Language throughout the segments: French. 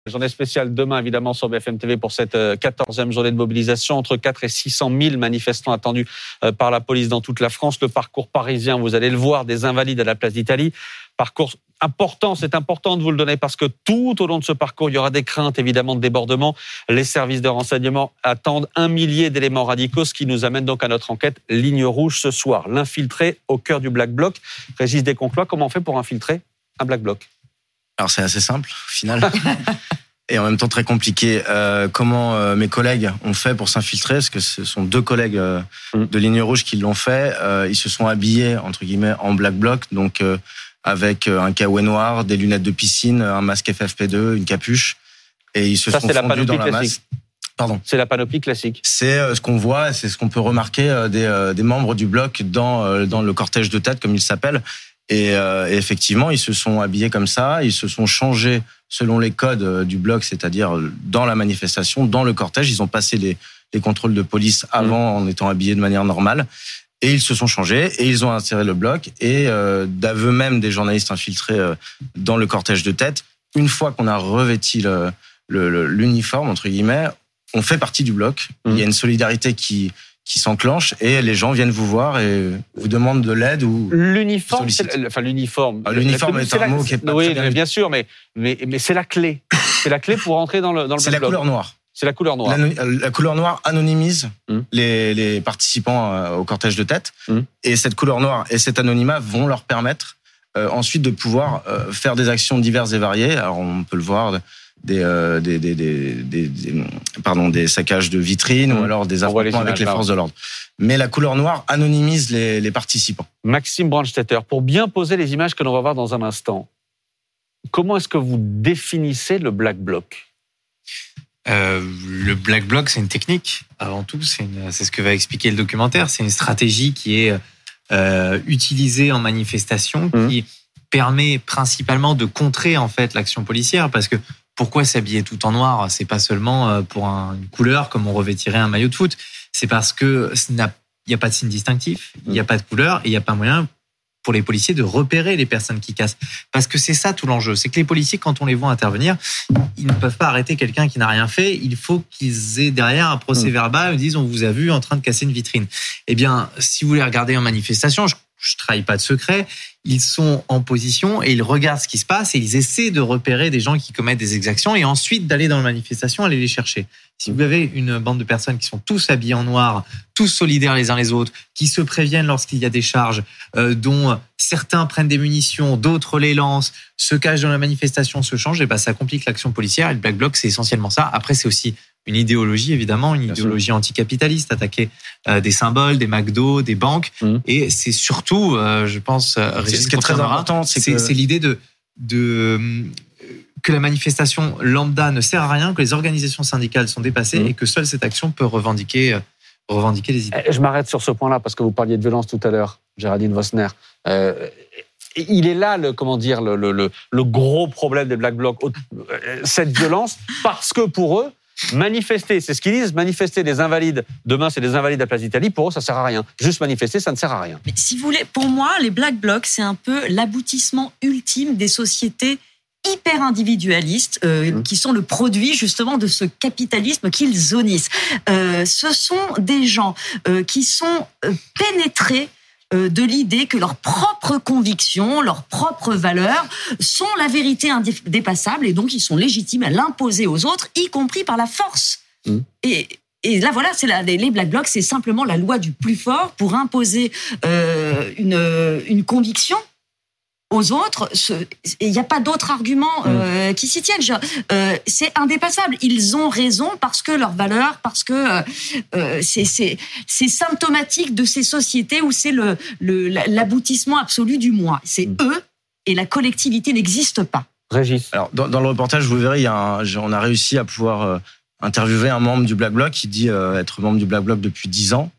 Journée spéciale demain, évidemment, sur BFM TV pour cette 14e journée de mobilisation. Entre 4 et 600 000 manifestants attendus par la police dans toute la France. Le parcours parisien, vous allez le voir, des Invalides à la place d'Italie. Parcours important, c'est important de vous le donner parce que tout au long de ce parcours, il y aura des craintes, évidemment, de débordement. Les services de renseignement attendent 1 millier d'éléments radicaux, ce qui nous amène donc à notre enquête Ligne Rouge ce soir. L'infiltré au cœur du Black Bloc. Régis Desconclois, comment on fait pour infiltrer un Black Bloc ? Alors c'est assez simple, au final, et en même temps très compliqué. Comment mes collègues ont fait pour s'infiltrer ? Parce que ce sont 2 collègues de Ligne Rouge qui l'ont fait. Ils se sont habillés, entre guillemets, en Black Bloc, donc avec un caouet noir, des lunettes de piscine, un masque FFP2, une capuche, et ils se sont fondus dans la masse. Pardon. C'est la panoplie classique. C'est ce qu'on voit, c'est ce qu'on peut remarquer des membres du bloc dans le cortège de tête, comme il s'appelle. Et effectivement, ils se sont habillés comme ça, ils se sont changés selon les codes du bloc, c'est-à-dire dans la manifestation, dans le cortège. Ils ont passé les contrôles de police avant en étant habillés de manière normale. Et ils se sont changés et ils ont inséré le bloc. Et d'aveu même des journalistes infiltrés dans le cortège de tête, une fois qu'on a revêti l'uniforme, entre guillemets, on fait partie du bloc. Il y a une solidarité qui s'enclenche et les gens viennent vous voir et vous demandent de l'aide ou l'uniforme. L'uniforme est un mot qui est pas oui, très bien. Bien sûr, mais c'est la clé. C'est la clé pour entrer dans le C'est la couleur noire. C'est la couleur noire. La couleur noire anonymise les participants au cortège de tête. Et cette couleur noire et cet anonymat vont leur permettre ensuite de pouvoir faire des actions diverses et variées. Alors on peut le voir, des saccages de vitrines ou alors des affrontements avec les forces de l'ordre. Mais la couleur noire anonymise les participants. Maxime Brandstetter, pour bien poser les images que l'on va voir dans un instant, comment est-ce que vous définissez le Black Bloc ? Le Black Bloc, c'est une technique. Avant tout, c'est ce que va expliquer le documentaire. C'est une stratégie qui est utilisée en manifestation, qui permet principalement de contrer en fait l'action policière, parce que pourquoi s'habiller tout en noir ? C'est pas seulement pour une couleur comme on revêtirait un maillot de foot. C'est parce que il n'y a pas de signe distinctif, il n'y a pas de couleur et il n'y a pas moyen pour les policiers de repérer les personnes qui cassent. Parce que c'est ça tout l'enjeu. C'est que les policiers, quand on les voit intervenir, ils ne peuvent pas arrêter quelqu'un qui n'a rien fait. Il faut qu'ils aient derrière un procès verbal. Ils disent, on vous a vu en train de casser une vitrine. Eh bien, si vous les regardez en manifestation, je trahis pas de secret, ils sont en position et ils regardent ce qui se passe et ils essaient de repérer des gens qui commettent des exactions et ensuite d'aller dans la manifestation, aller les chercher. Si vous avez une bande de personnes qui sont tous habillés en noir, tous solidaires les uns les autres, qui se préviennent lorsqu'il y a des charges, dont certains prennent des munitions, d'autres les lancent, se cachent dans la manifestation, se changent, et ben ça complique l'action policière. Et le Black Bloc, c'est essentiellement ça. Après, c'est aussi une idéologie, évidemment, une idéologie anticapitaliste, attaquer des symboles, des McDo, des banques. Et c'est surtout, je pense, ce qui est très important, c'est l'idée que la manifestation lambda ne sert à rien, que les organisations syndicales sont dépassées et que seule cette action peut revendiquer les idées. Je m'arrête sur ce point-là parce que vous parliez de violence tout à l'heure, Géraldine Vosner. Il est là, le gros problème des Black Blocs, cette violence, parce que pour eux, manifester, c'est ce qu'ils disent, manifester des Invalides, demain c'est des Invalides à Place d'Italie, pour eux ça sert à rien. Juste manifester, ça ne sert à rien. Mais si vous voulez, pour moi, les Black Blocs, c'est un peu l'aboutissement ultime des sociétés hyper individualistes qui sont le produit justement de ce capitalisme qu'ils zonissent. Ce sont des gens qui sont pénétrés de l'idée que leurs propres convictions, leurs propres valeurs sont la vérité indépassable et donc ils sont légitimes à l'imposer aux autres, y compris par la force. Et là, voilà, les Black Blocs, c'est simplement la loi du plus fort pour imposer une conviction aux autres. Il n'y a pas d'autre argument qui s'y tiennent. C'est indépassable. Ils ont raison parce que leurs valeurs, parce que c'est symptomatique de ces sociétés où c'est l'aboutissement absolu du moi. C'est eux et la collectivité n'existe pas. Régis. Alors, dans le reportage, vous verrez, on a réussi à pouvoir interviewer un membre du Black Bloc qui dit être membre du Black Bloc depuis 10 ans.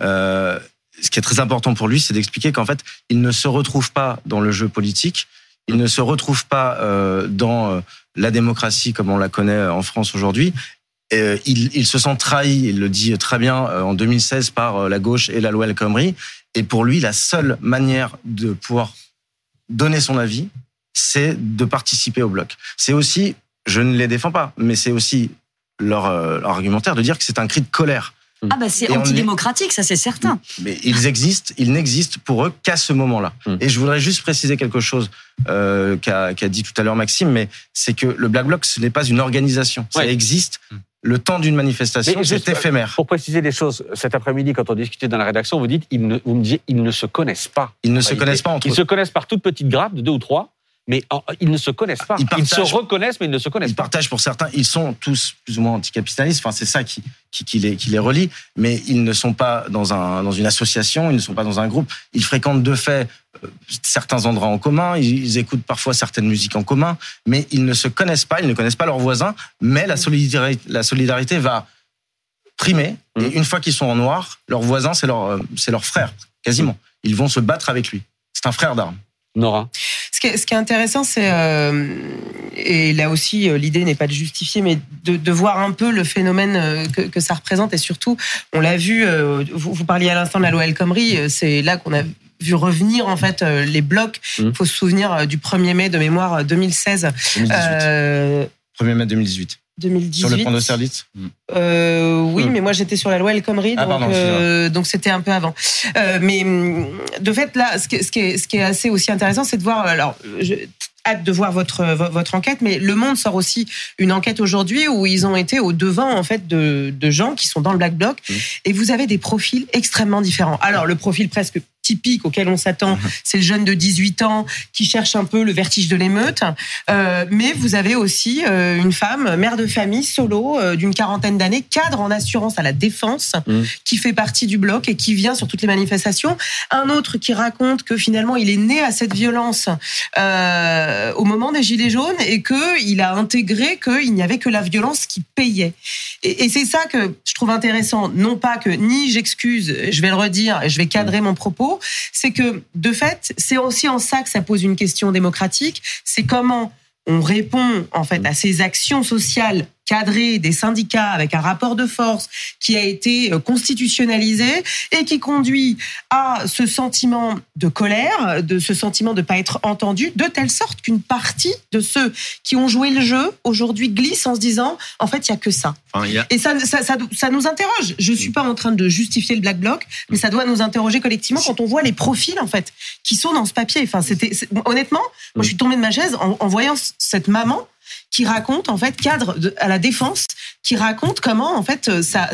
Ce qui est très important pour lui, c'est d'expliquer qu'en fait, il ne se retrouve pas dans le jeu politique, il ne se retrouve pas dans la démocratie comme on la connaît en France aujourd'hui. Il se sent trahi, il le dit très bien, en 2016 par la gauche et la loi El Khomri. Et pour lui, la seule manière de pouvoir donner son avis, c'est de participer au bloc. C'est aussi je ne les défends pas, mais c'est aussi leur argumentaire de dire que c'est un cri de colère. Ah bah c'est antidémocratique, ça c'est certain. Mais ils n'existent pour eux qu'à ce moment-là. Et je voudrais juste préciser quelque chose qu'a dit tout à l'heure Maxime, mais c'est que le Black Bloc, ce n'est pas une organisation. Ça existe. Le temps d'une manifestation, c'est éphémère. Pour préciser les choses, cet après-midi, quand on discutait dans la rédaction, vous me disiez, ils ne se connaissent pas. Ils ne se connaissent pas entre eux. Ils se connaissent par toutes petites grappes de 2 ou 3. Mais ils ne se connaissent pas. Ils se reconnaissent, mais ils ne se connaissent pas. Ils partagent pour certains. Ils sont tous plus ou moins anticapitalistes. Enfin, c'est ça qui les relie. Mais ils ne sont pas dans une association. Ils ne sont pas dans un groupe. Ils fréquentent de fait certains endroits en commun. Ils écoutent parfois certaines musiques en commun. Mais ils ne se connaissent pas. Ils ne connaissent pas leurs voisins. Mais la solidarité va primer. Et une fois qu'ils sont en noir, leurs voisins, c'est leur frère, quasiment. Ils vont se battre avec lui. C'est un frère d'armes. Nora. Ce qui est intéressant, c'est, et là aussi, l'idée n'est pas de justifier, mais de voir un peu le phénomène que ça représente. Et surtout, on l'a vu, vous parliez à l'instant de la loi El Khomri, c'est là qu'on a vu revenir en fait les blocs. Il faut se souvenir du 1er mai de mémoire 2016. 1er mai 2018. 2018. Sur le point d'Austerlitz. Oui, mais moi j'étais sur la loi El Khomri, donc c'était un peu avant. Mais de fait, là, ce qui est assez aussi intéressant, c'est de voir. Alors, hâte de voir votre enquête, mais Le Monde sort aussi une enquête aujourd'hui où ils ont été au devant en fait de gens qui sont dans le Black Bloc, et vous avez des profils extrêmement différents. Alors, le profil presque typique auquel on s'attend, c'est le jeune de 18 ans qui cherche un peu le vertige de l'émeute. Mais vous avez aussi une femme, mère de famille, solo, d'une quarantaine d'années, cadre en assurance à la défense, qui fait partie du bloc et qui vient sur toutes les manifestations. Un autre qui raconte que finalement il est né à cette violence au moment des Gilets jaunes et qu'il a intégré qu'il n'y avait que la violence qui payait. Et c'est ça que je trouve intéressant. Non pas que, ni j'excuse, je vais le redire et je vais cadrer mon propos, c'est que, de fait, c'est aussi en ça que ça pose une question démocratique. C'est comment on répond, en fait, à ces actions sociales cadré des syndicats avec un rapport de force qui a été constitutionnalisé et qui conduit à ce sentiment de colère, de ce sentiment de ne pas être entendu, de telle sorte qu'une partie de ceux qui ont joué le jeu aujourd'hui glissent en se disant en fait il n'y a que ça. Et ça nous interroge. Je ne suis pas en train de justifier le Black Bloc, mais ça doit nous interroger collectivement quand on voit les profils en fait qui sont dans ce papier. Honnêtement, moi je suis tombée de ma chaise en voyant cette maman qui raconte en fait cadre à la défense, qui raconte comment en fait ça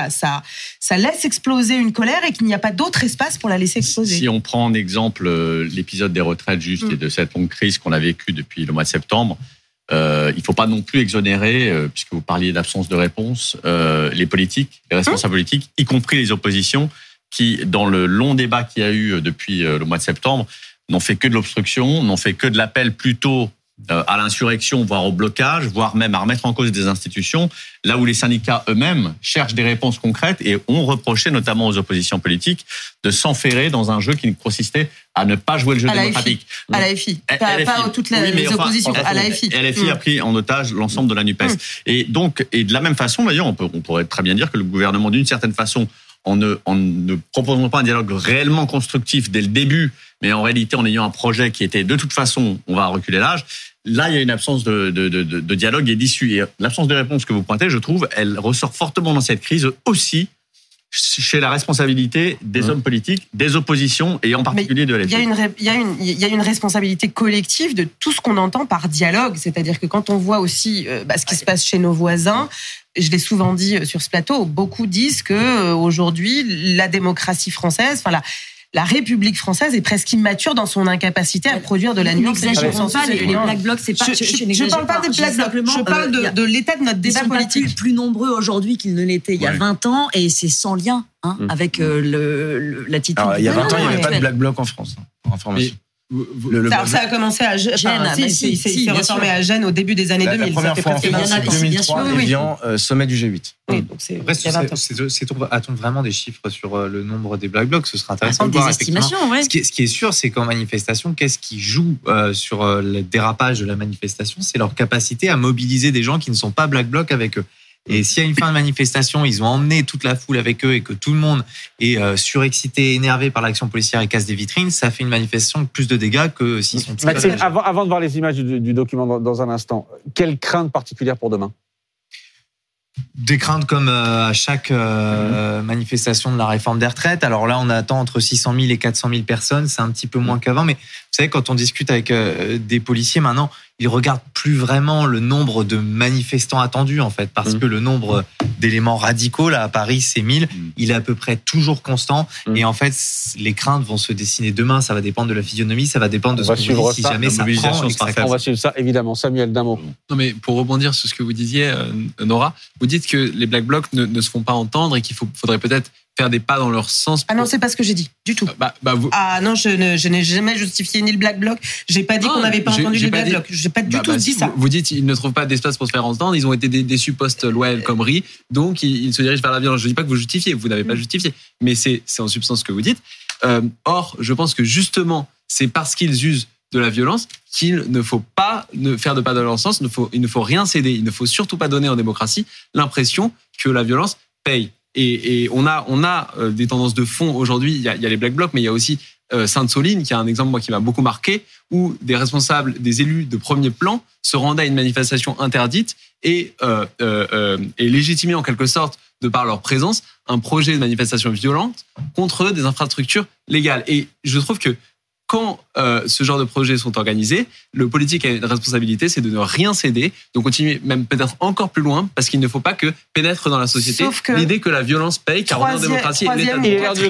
laisse exploser une colère et qu'il n'y a pas d'autre espace pour la laisser exploser. Si on prend en exemple l'épisode des retraites juste et de cette longue crise qu'on a vécue depuis le mois de septembre, il ne faut pas non plus exonérer, puisque vous parliez d'absence de réponse, les politiques, les responsables politiques, y compris les oppositions, qui dans le long débat qu'il y a eu depuis le mois de septembre n'ont fait que de l'obstruction, n'ont fait que de l'appel plutôt à l'insurrection, voire au blocage, voire même à remettre en cause des institutions, là où les syndicats eux-mêmes cherchent des réponses concrètes et ont reproché notamment aux oppositions politiques de s'enferrer dans un jeu qui consistait à ne pas jouer le jeu démocratique. À la FI, pas toutes les oppositions, à la FI. LFI a pris en otage l'ensemble de la NUPES. Et donc, et de la même façon, d'ailleurs, on pourrait très bien dire que le gouvernement, d'une certaine façon, en ne proposant pas un dialogue réellement constructif dès le début, mais en réalité en ayant un projet qui était de toute façon, on va reculer l'âge, là il y a une absence de dialogue et d'issue. Et l'absence de réponse que vous pointez, je trouve, elle ressort fortement dans cette crise aussi chez la responsabilité des hommes politiques, des oppositions et en particulier de LFI. Il y a une responsabilité collective de tout ce qu'on entend par dialogue, c'est-à-dire que quand on voit aussi ce qui se passe chez nos voisins, je l'ai souvent dit sur ce plateau, beaucoup disent que aujourd'hui la démocratie française, la République française est presque immature dans son incapacité à produire de la nuance. N'exagérons pas, les Black Blocs, c'est pas. Je parle pas des Black Blocs, je parle de l'état de notre débat politique. Ils sont plus nombreux aujourd'hui qu'ils ne l'étaient il y a 20 ans, et c'est sans lien avec l'attitude. Alors, il y a 20 ans, il n'y avait pas de Black Bloc en France, pour information. Ça a commencé à Gênes. Il s'est reformé à Gênes au début des années 2000. La première fois en France, en 2003, Évian, sommet du G8. Oui, donc a-t-on vraiment des chiffres sur le nombre des Black Blocs? Ce sera intéressant de voir. Des estimations, ouais. Ce qui est sûr, c'est qu'en manifestation, qu'est-ce qui joue sur le dérapage de la manifestation? C'est leur capacité à mobiliser des gens qui ne sont pas Black Bloc avec eux. Et s'il y a une fin de manifestation, ils ont emmené toute la foule avec eux et que tout le monde est surexcité, énervé par l'action policière et casse des vitrines, ça fait une manifestation avec plus de dégâts que s'ils sont... Maxime, avant de voir les images du document dans un instant, quelle crainte particulière pour demain ? Des craintes comme à chaque manifestation de la réforme des retraites. Alors là, on attend entre 600 000 et 400 000 personnes. C'est un petit peu moins qu'avant. Mais vous savez, quand on discute avec des policiers maintenant, ils regardent plus vraiment le nombre de manifestants attendus, en fait, parce que le nombre d'éléments radicaux, là, à Paris, c'est 1000. Il est à peu près toujours constant. Et en fait, les craintes vont se dessiner demain. Ça va dépendre de la physionomie. Ça va dépendre de ce que vous dites. Si jamais ça prend, on va suivre ça, évidemment. Samuel, d'un mot. Non, mais pour rebondir sur ce que vous disiez, Nora, vous dites que les Black Blocs ne se font pas entendre et qu'il faudrait peut-être faire des pas dans leur sens. Ah non, c'est pas ce que j'ai dit, du tout. Ah non, je n'ai jamais justifié ni le Black Bloc. J'ai pas dit qu'on n'avait pas entendu les Black Blocs. J'ai pas du tout dit ça. Vous dites qu'ils ne trouvent pas d'espace pour se faire entendre. Ils ont été déçus post-loi El Khomri, donc ils se dirigent vers la violence. Je dis pas que vous justifiez, vous n'avez pas justifié, mais c'est en substance ce que vous dites. Or, je pense que justement, c'est parce qu'ils usent de la violence qu'il ne faut pas faire de pas dans leur sens. Il ne faut rien céder. Il ne faut surtout pas donner en démocratie l'impression que la violence paye. Et on a des tendances de fond aujourd'hui. Il y a les Black Blocs, mais il y a aussi Sainte-Soline, qui est un exemple moi qui m'a beaucoup marqué, où des responsables, des élus de premier plan se rendaient à une manifestation interdite et légitimaient en quelque sorte, de par leur présence, un projet de manifestation violente contre des infrastructures légales. Et je trouve que quand ce genre de projets sont organisés, le politique a une responsabilité, c'est de ne rien céder, de continuer même peut-être encore plus loin, parce qu'il ne faut pas que pénètre dans la société l'idée que la violence paye, car on est en démocratie. Troisième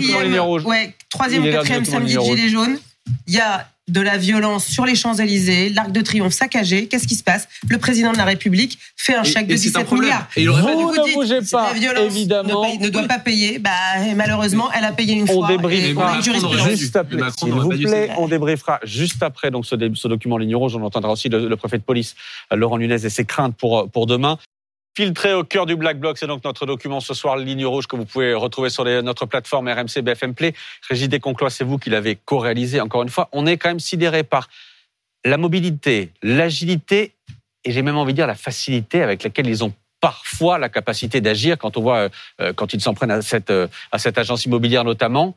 ou quatrième samedi de Gilets jaunes, il y a de la violence sur les Champs-Élysées, l'Arc de Triomphe saccagé. Qu'est-ce qui se passe ? Le président de la République fait un chèque de 17 milliards. Et vous ne bougez pas, évidemment. Ne doit pas payer. Et malheureusement, elle a payé une fois. On débriefera juste après, s'il vous plaît. On débriefera juste après donc ce document Ligne Rouge. On entendra aussi le préfet de police, Laurent Nunez, et ses craintes pour demain. Filtré au cœur du Black Bloc, c'est donc notre document ce soir, Ligne Rouge, que vous pouvez retrouver sur notre plateforme RMC BFM Play. Régis Desconclois, c'est vous qui l'avez co-réalisé. Encore une fois, on est quand même sidéré par la mobilité, l'agilité et j'ai même envie de dire la facilité avec laquelle ils ont parfois la capacité d'agir quand on voit, quand ils s'en prennent à cette agence immobilière notamment,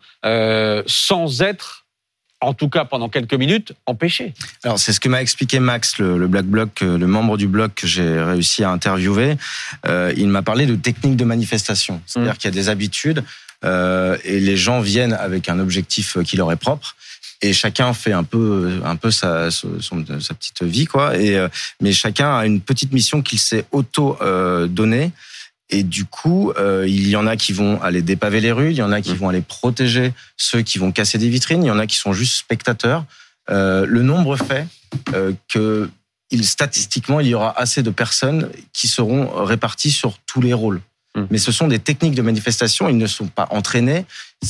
sans être, en tout cas pendant quelques minutes, empêché. Alors c'est ce que m'a expliqué Max, le Black Bloc, le membre du bloc que j'ai réussi à interviewer. Il m'a parlé de techniques de manifestation, c'est-à-dire qu'il y a des habitudes et les gens viennent avec un objectif qui leur est propre. Et chacun fait un peu sa petite vie, quoi. Mais chacun a une petite mission qu'il s'est donnée. Et du coup, il y en a qui vont aller dépaver les rues, il y en a qui vont aller protéger ceux qui vont casser des vitrines, il y en a qui sont juste spectateurs. Le nombre fait que statistiquement, il y aura assez de personnes qui seront réparties sur tous les rôles. Mais ce sont des techniques de manifestation, ils ne sont pas entraînés.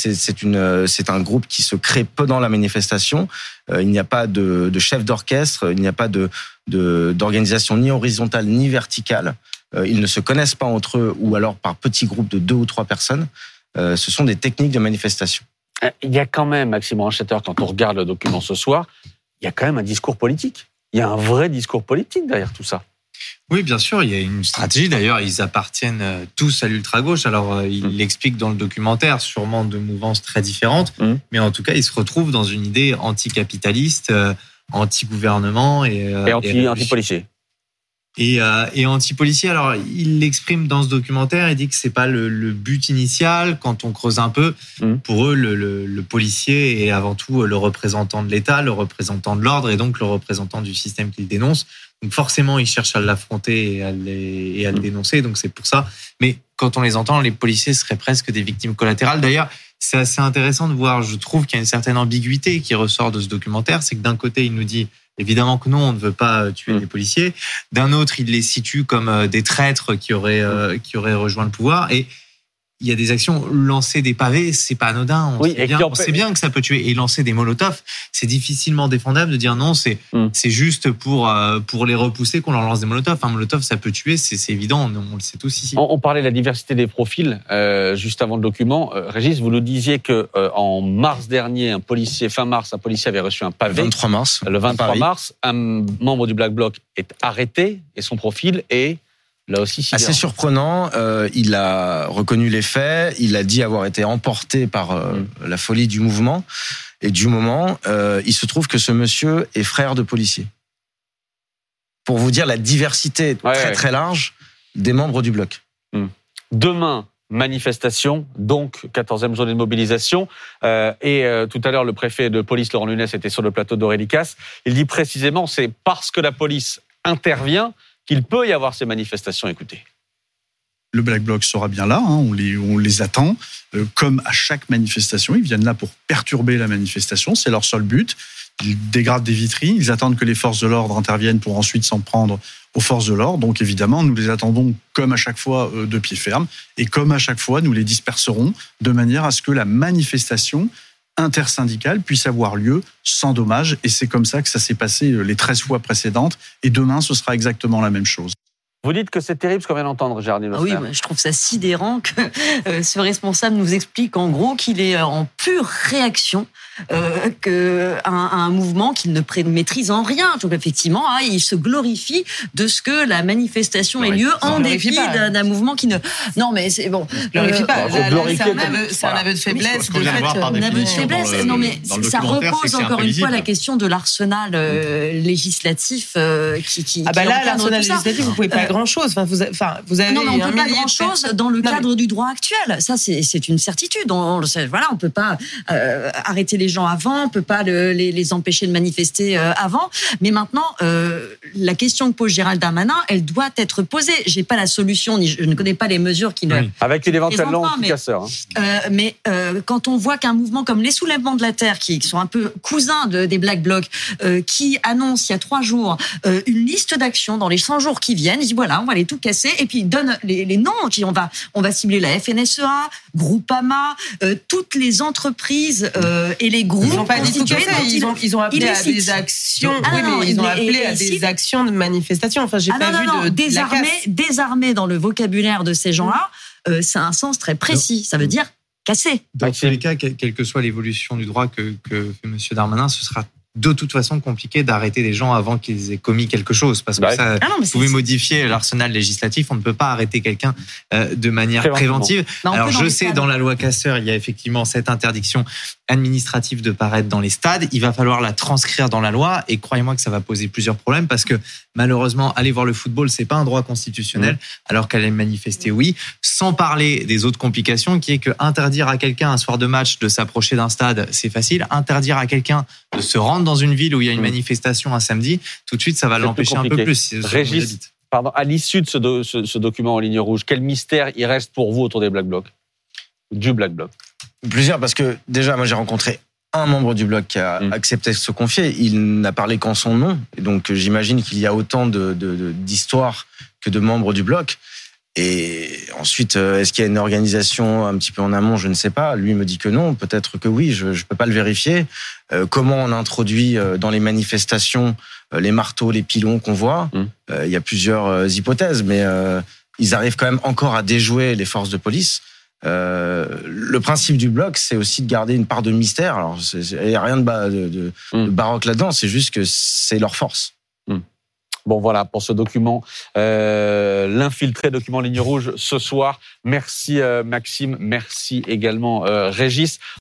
C'est un groupe qui se crée pendant la manifestation. Il n'y a pas de chef d'orchestre, il n'y a pas d'organisation ni horizontale ni verticale. Ils ne se connaissent pas entre eux ou alors par petits groupes de 2 ou 3 personnes. Ce sont des techniques de manifestation. Il y a quand même, Maxime Ranchetter, quand on regarde le document ce soir, il y a quand même un discours politique. Il y a un vrai discours politique derrière tout ça. Oui, bien sûr, il y a une stratégie. D'ailleurs, ils appartiennent tous à l'ultra-gauche. Alors, il l'explique dans le documentaire, sûrement de mouvances très différentes. Mais en tout cas, ils se retrouvent dans une idée anticapitaliste, anti-gouvernement et anti-policier. Et anti-policier. Alors, il l'exprime dans ce documentaire. Il dit que c'est pas le but initial. Quand on creuse un peu, pour eux, le policier est avant tout le représentant de l'État, le représentant de l'ordre et donc le représentant du système qu'il dénonce. Donc forcément, ils cherchent à l'affronter et à le dénoncer. Donc c'est pour ça. Mais quand on les entend, les policiers seraient presque des victimes collatérales. D'ailleurs, c'est assez intéressant de voir. Je trouve qu'il y a une certaine ambiguïté qui ressort de ce documentaire. C'est que d'un côté, il nous dit évidemment que non, on ne veut pas tuer les policiers. D'un autre, il les situe comme des traîtres qui auraient rejoint le pouvoir. Et il y a des actions, lancer des pavés, c'est pas anodin. On sait bien que ça peut tuer. Et lancer des molotovs, c'est difficilement défendable de dire non, c'est juste pour les repousser qu'on leur lance des molotovs. Un molotov, ça peut tuer, c'est évident, on le sait tous ici. On parlait de la diversité des profils juste avant le document. Régis, vous nous disiez que en mars dernier, fin mars, un policier avait reçu un pavé. Le 23 mars. Le 23 mars, un membre du Black Bloc est arrêté et son profil est Là aussi, assez surprenant. Il a reconnu les faits. Il a dit avoir été emporté par la folie du mouvement et du moment. Il se trouve que ce monsieur est frère de policier. Pour vous dire la diversité très large des membres du bloc. Demain, manifestation, donc 14e journée de mobilisation. Tout à l'heure, le préfet de police, Laurent Nunez, était sur le plateau d'Aurélie Casse. Il dit précisément, c'est parce que la police intervient qu'il peut y avoir ces manifestations. Écoutez. Le Black Bloc sera bien là, on les attend. Comme à chaque manifestation, ils viennent là pour perturber la manifestation, c'est leur seul but. Ils dégradent des vitrines, ils attendent que les forces de l'ordre interviennent pour ensuite s'en prendre aux forces de l'ordre. Donc évidemment, nous les attendons comme à chaque fois de pied ferme. Et comme à chaque fois, nous les disperserons de manière à ce que la manifestation intersyndicale puisse avoir lieu sans dommage. Et c'est comme ça que ça s'est passé les 13 fois précédentes. Et demain, ce sera exactement la même chose. Vous dites que c'est terrible ce qu'on vien d'entendre, Géraldine Laufer. Oui, je trouve ça sidérant que ce responsable nous explique en gros qu'il est en pure réaction à un mouvement qu'il ne maîtrise en rien. Donc effectivement, il se glorifie de ce que la manifestation ait lieu en dépit d'un mouvement qui ne... Non mais c'est bon. Glorifie pas. C'est un aveu de faiblesse. Un aveu de faiblesse. Non mais ça repose encore une fois la question de l'arsenal législatif qui là, l'arsenal législatif, vous pouvez pas grand-chose. Vous avez non, mais on peut pas grand-chose dans le cadre du droit actuel. Ça, c'est une certitude. On peut pas arrêter les gens avant, on peut pas les empêcher de manifester avant. Mais maintenant, la question que pose Gérald Darmanin, elle doit être posée. J'ai pas la solution, je ne connais pas les mesures qui ne... Avec une éventuelle loi anti-casseurs. Mais quand on voit qu'un mouvement comme les Soulèvements de la Terre, qui sont un peu cousins des Black Blocs, qui annonce il y a 3 jours une liste d'actions dans les 100 jours qui viennent, il dit voilà, on va les tout casser, et puis il donne les noms, on va cibler la FNSEA, Groupama, toutes les entreprises et les groupes. Ils n'ont pas dit tout casser, ils ont appelé à des actions. Ils ont appelé à des actions de manifestation. Enfin, j'ai pas vu de désarmer dans le vocabulaire de ces gens-là, c'est un sens très précis. Ça veut dire casser. Dans tous les cas, quelle que soit l'évolution du droit que fait M. Darmanin, ce sera de toute façon compliqué d'arrêter des gens avant qu'ils aient commis quelque chose, parce que vous pouvez modifier l'arsenal législatif, on ne peut pas arrêter quelqu'un de manière préventive. Alors je sais, dans la loi Casseurs, il y a effectivement cette interdiction administrative de paraître dans les stades. Il va falloir la transcrire dans la loi, et croyez-moi que ça va poser plusieurs problèmes, parce que malheureusement, aller voir le football, c'est pas un droit constitutionnel, alors qu'aller manifester, oui. Sans parler des autres complications, qui est que interdire à quelqu'un un soir de match de s'approcher d'un stade, c'est facile. Interdire à quelqu'un de se rendre dans une ville où il y a une manifestation un samedi, tout de suite, ça va l'empêcher un peu plus. Régis, à l'issue de ce document en ligne rouge, quel mystère il reste pour vous autour des Black Blocs, du Black Bloc? Plusieurs, parce que déjà, moi, j'ai rencontré un membre du bloc qui a accepté de se confier. Il n'a parlé qu'en son nom. Et donc, j'imagine qu'il y a autant d'histoires que de membres du bloc. Et ensuite, est-ce qu'il y a une organisation un petit peu en amont? Je ne sais pas. Lui me dit que non. Peut-être que oui. Je ne peux pas le vérifier. Comment on introduit dans les manifestations les marteaux, les pilons qu'on voit? Il y a plusieurs hypothèses, mais ils arrivent quand même encore à déjouer les forces de police. Le principe du bloc, c'est aussi de garder une part de mystère. Alors, il n'y a rien de baroque là-dedans, c'est juste que c'est leur force. Bon, voilà, pour ce document, l'infiltré document ligne rouge ce soir. Merci Maxime, merci également Régis.